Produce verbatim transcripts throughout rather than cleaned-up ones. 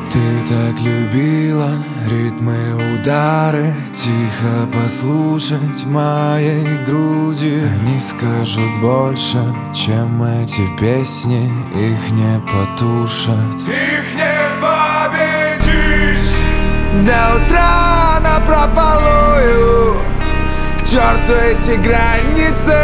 Ты так любила ритмы, удары, тихо послушать в моей груди. Они скажут больше, чем эти песни, их не потушат. Их не победишь. До утра напропалую, к черту эти границы.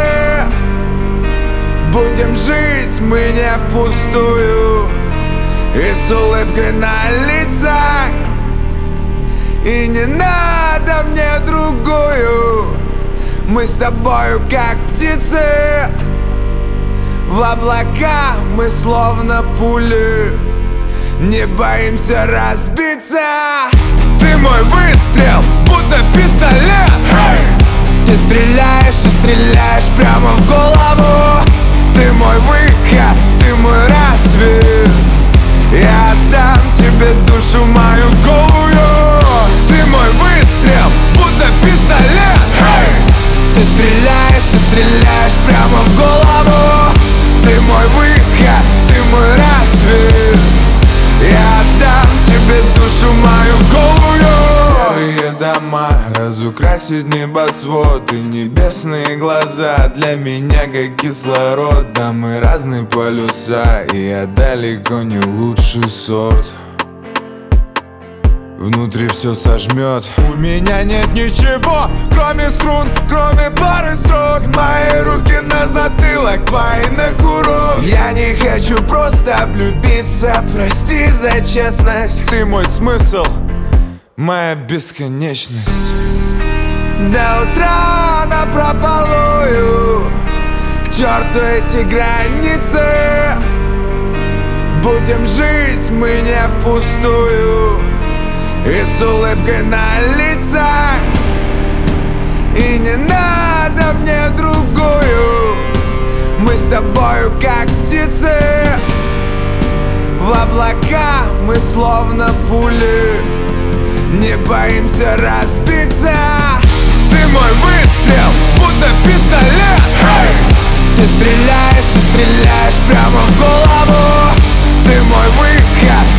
Будем жить мы не впустую и с улыбкой на лицах. И не надо мне другую, мы с тобою как птицы. В облака мы словно пули, не боимся разбиться. Ты мой выстрел, будто пистолет. hey! Ты стреляешь и стреляешь прямо в голову. Ты мой выход, ты мой рассвет. Я отдам тебе душу мою голую. Ты мой выстрел, будто пистолет. hey! Ты стреляешь и стреляешь прямо в голову. Ты мой выход, ты мой рассвет. Я отдам тебе душу мою голую. Серые дома, разукрасить небосвод и небесные глаза. Для меня как кислород, да мы разные полюса, и я далеко не лучший сорт. Внутри все сожмет. У меня нет ничего, кроме струн, кроме пары строк. Мои руки на затылок, твои на курок. Я не хочу просто влюбиться, прости за честность. Ты мой смысл, моя бесконечность. До утра напропалую, к черту эти границы. Будем жить мы не впустую и с улыбкой на лицах. И не надо мне другую, мы с тобою как птицы. В облака мы словно пули, не боимся разбиться. Ты мой выстрел, будто пистолет. hey! Ты стреляешь и стреляешь прямо в голову. Ты мой выход,